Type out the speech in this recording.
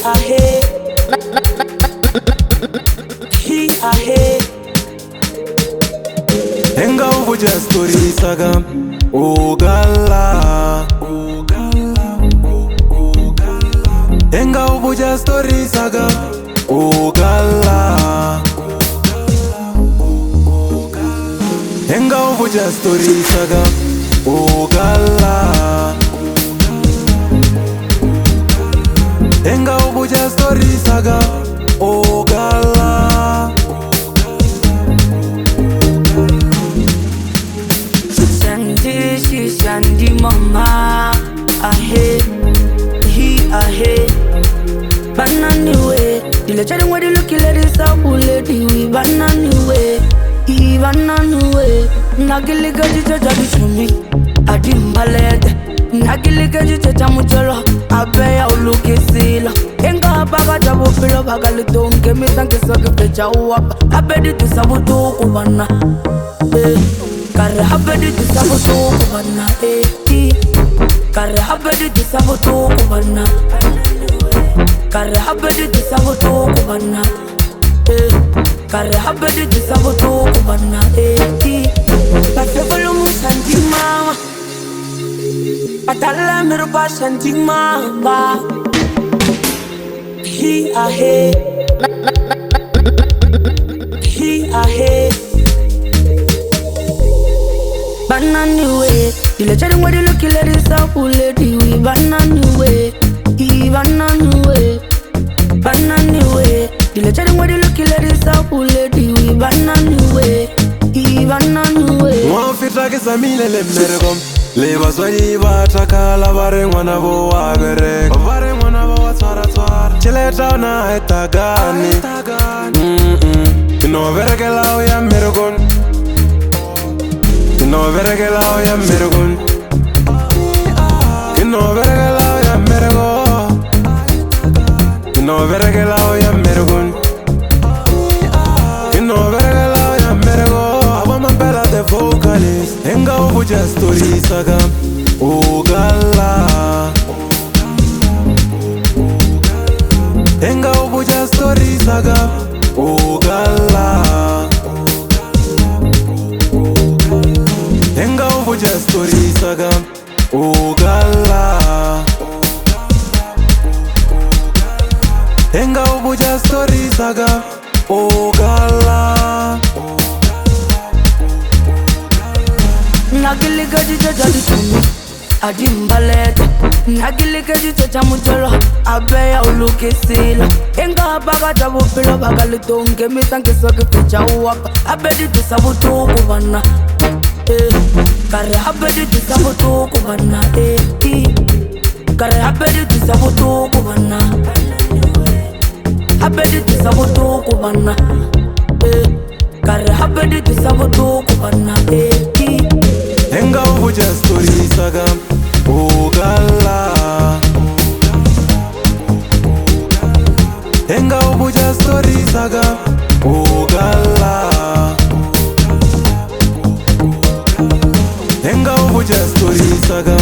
ahe, he ahe. Enga uvuja story saga Ugala Enga uvuja story saga Ugala Enga uvuja story saga Ugala Enga uvuja story saga Ugala She Sandy mama ahe, he ahe. Banana way, the legend where the lucky ladies are lady we banana way, he banana way. Nagili gaji jaja bishumi, adim balete. Nagili gaji jaja mujolo, abeya uluke sila. Enga baga jabu pilo baga litonge mi tanke soke pecha uwapa. Abedi tu sabutu kubana, Kare habedi tu sabutu kubana, Kare habedi tu sabutu kubana, Kare habedi tu sabutu kubana, Kare habedi tu sabutu kubana, Pase volume santi mama, Patala mirupa santi mama, he ahe, he ahe. Banana way, the legend where the lucky ladies are lady we banana way, he banana way, banana way. The legend where the lucky ladies are lady we banana way, he banana way. Mwafita kisa mile le mergom Leba swadi bataka la bare mwana bo wagere Bare mwana bo watwara twara Chileta na etagani Ino vereke lao ya mergon Ino vereke lao ya mergon Ino vereke lao ya mergon Ino vereke lao ya mergon Ino vereke lao ya mergon Abama bella the vocalist Enga uvuja story saga Ugala Enga uvuja story saga Ugala Enga uvuja story saga Ugala Enga uvuja story saga Ugala Nagili gaji jaja bishumi, adim balete. Nagili gaji jaja mujolo, abeya uluke sila. Enga baga jabu pilo baga litonge mi tanke soke pecha uwapa. Abedi tu sabutu kubana, Kare habedi tu sabutu kubana, Kare habedi tu sabutu kubana, Habedi tu sabutu kubana, Kare habedi tu sabutu kubana, Enga uvuja story saga Ugala Enga uvuja story saga Ugala Enga uvuja story saga